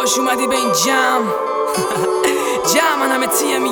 خوش اومدی به این جمع من همه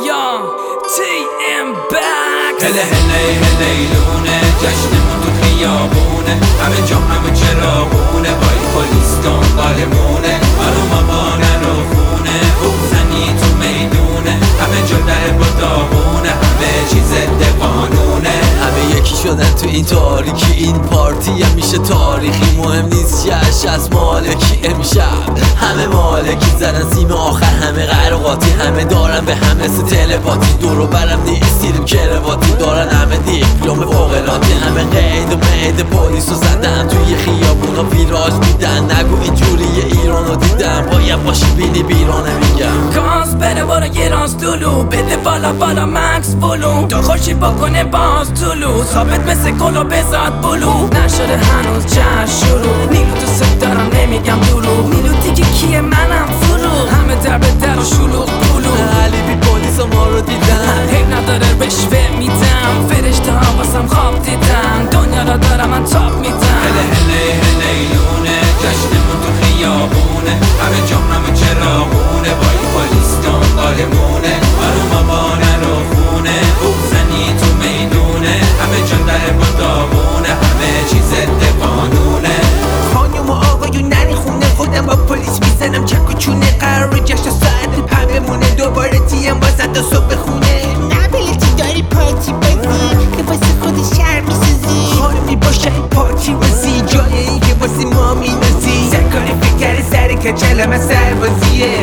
TM back هله هلیلونه جشنمون تو خیابونه همه جا همه چراغونه با این پلیس دنبالمونه آروما با نروخونه بوزنی تو میدونه همه جا در با داغونه همه چیز ضد قانونه همه یکی شدن تو این تاریکی این پارتی میشه تاریخی مهم نیست چش از مالکی امشب همه مالکی زدن سیم آخر همه قرقاتی همه دارن به همه تلپاتی دورو برم نیستیدیم کرواتی دارن همه دیپلوم فوقلاتی همه قید و مید پلیسو زدن توی خیابونا ویراج میدن نگو اینجوری ایرانو دیدم باید باشی بینی بیرانه میگم گاز بره بارا یه راز دلو بده بالا مکس بلو دار خوشی بکنه باز طلو ثابت مثل گلو بزاد بلو نشده هنوز جشن شروع نیلو دوست دارم نمیگم دروغ نیلو دیگه کیه منم فرو همه در به در و شلوغ پلو علی بی پلیسا ما رو دیدن حیب نداره رشوه میدم فرشته ها واسم خواب دیدن دنیا را دارم من تاپ میدم هلیلونه جشنمون تو خیابونه همه جا همه چراغونه با این پلیس دنبالمونه آروما با نروخونه بوزنی تو میدونه همه جا در با داغونه همه چیز ضد قانونه خانم و آقایون نری خونه خودم با پلیس میزنم چک و چونه قرار جشن ساعت پا بمونه دوباره TM بازد تا صبح خونه نبیلتی داری پارتی بازی که واسه خود شهر میسازی خانمی باشه پارتی بازی جای این که واسه ما مینازی سرکاری فکر سر کچلم سربازیه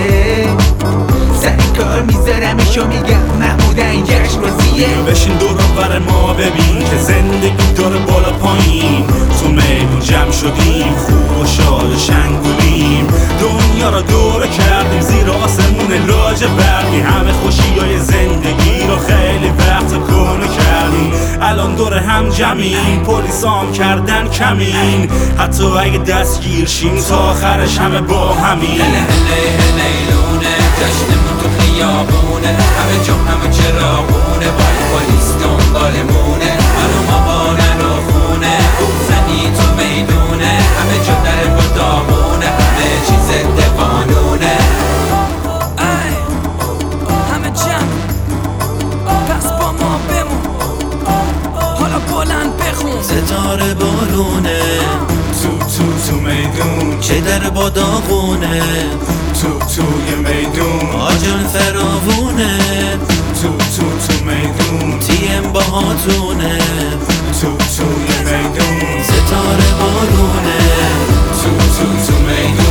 سر کار میذارمشو میگم محمود این جشن بازیه بشین دور بر ما ببین که زندگی داره بالا پایین تو میدون جمع شدیم خوب و شاد و شنگولیم دنیا را دوره کردیم زیر آسمون لاجه برقی همه خوشیای زندگی رو خیلی وقت کنه کردیم الان دور هم جمعیم پلیسام کردن کمین حتی اگه دستگیر شیم تا آخرش همه با همین هلیلونه جشنمون تو خیابونه همه جا همه چراغونه با این پلیس دنبالمونه آروما با نروخونه بوزنی تو میدونه همه جا در با داغونه همه چیز ضد قانونه همه جمع پس با ما بمون حالا بلند بخون ستاره بارونه تو میدون چه در با داغونه توی میدون آجان فراوونه تو میدون TM باهاتونه توی میدون ستاره بارونه تو میدون